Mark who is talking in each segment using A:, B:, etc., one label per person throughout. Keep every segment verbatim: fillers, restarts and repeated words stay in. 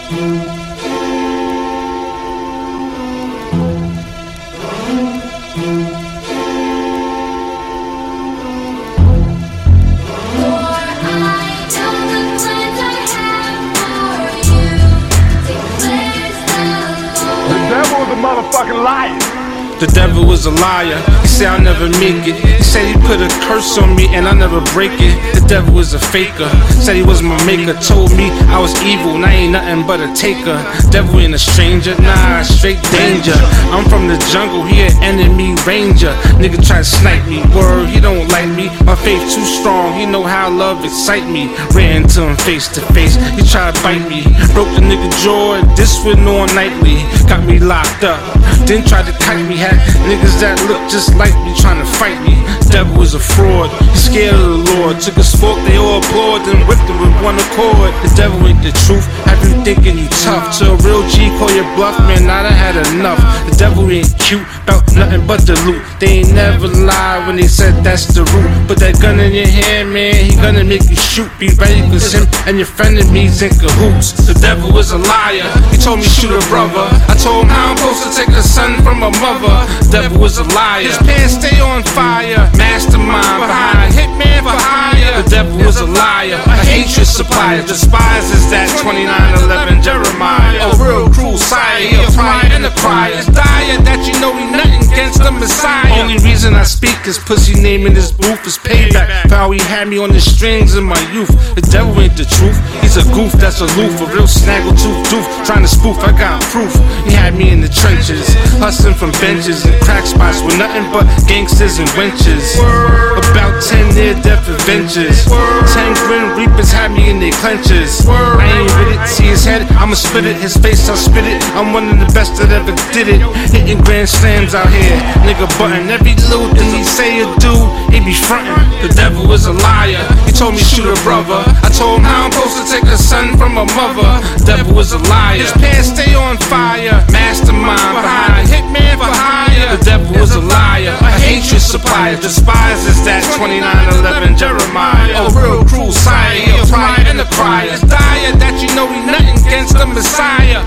A: Motherfucking liar.
B: The devil was a liar. He said I'll never make it. He said he put a curse on me and I'll never break it. The devil was a faker. Said he was my maker. Told me I was evil and I ain't nothing but a taker. Devil ain't a stranger, nah, straight danger. I'm from the jungle, he an enemy ranger. Nigga try to snipe me, word, he don't like me. My faith too strong, he know how love excite me. Ran to him face to face, he tried to bite me. Broke the nigga jaw, this went on nightly. Got me locked up, then tried to kite me. Had niggas that look just like me trying to fight me. Devil was a fraud, he scared of the Lord. Took a fork, they all applaud, then whipped him with one accord. The devil ain't the truth, have you thinking you tough. To a real G call your bluff, man, I done had enough. The devil ain't cute, bout nothing but the loot. They ain't never lie when they said that's the root. Put that gun in your hand, man, he gonna make you shoot. Be ready, cause him and your frenemies in cahoots. The devil was a liar, he told me shoot a brother. I told him how I'm supposed to take a son from a mother. Devil was a liar, his pants stay on fire. Mastermind behind, hitman for hire. The devil was a liar, a hatred supplier. Despises that twenty-nine eleven Jeremiah. A real cruel sire, he a pride and a crier. It's dire that you know he nothing against the Messiah. Only reason I speak is pussy name in this booth is payback for how he had me on the strings in my youth. The devil ain't the truth, he's a goof that's aloof. A real snaggletooth doof, trying to spoof, I got proof. He had me in the trenches, hustling from benches and crack spots with nothing but gangsters and wenches. About ten near-death adventures, ten grin reapers had me in their clenches. I ain't with it, see his head, I'ma spit it. His face, I'll spit it. I'm one of the best that ever did it. Hitting grand slams out here, nigga button every little thing he say or do, he be frontin'. The devil is a liar, he told me shoot a brother. I told him how I'm supposed to take a son from a mother. Devil was a liar, his pants stay on fire. Mastermind behind, hitman for hire. The devil was a liar, a hatred supplier. Despises that twenty-nine eleven Jeremiah. A real cruel sire, he a pride and a crier. It's dire that you know he nothing against the Messiah.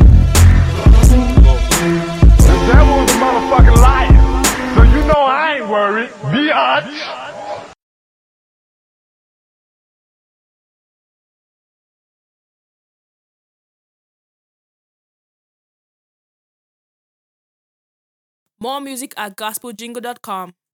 A: The devil was a motherfucking liar. So you know I ain't worried. Biatch.
C: More music at gospel jingle dot com.